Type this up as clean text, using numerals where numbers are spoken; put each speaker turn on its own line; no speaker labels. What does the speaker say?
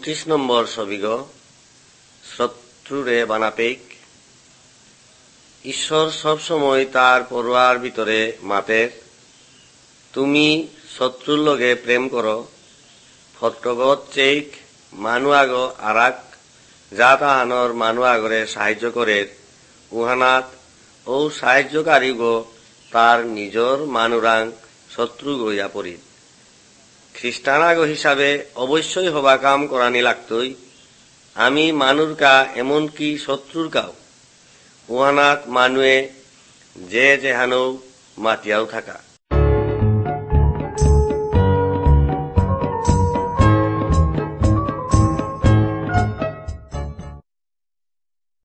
29 নম্বর ছবিগ শত্রুরে বানাপেক। ঈশ্বর সবসময় তার পড়ুয়ার ভিতরে মাতের তুমি শত্রুর লগে প্রেম করো ফটকগত চেক মানুয়াগ আরাক যা তাহানর মানুয়াগরে সাহায্য করে উহানাত ও সাহায্যকারীগ তার নিজর মানুরাং শত্রু গইয়া পড়ি। খ্রিস্টানাগ হিসাবে অবশ্যই হবা কাম করানি লাগতই আমি মানুর কা এমনকি শত্রুর কাও উহানাত মানুয়ে যে যেহানও মাতিয়াও থাকা।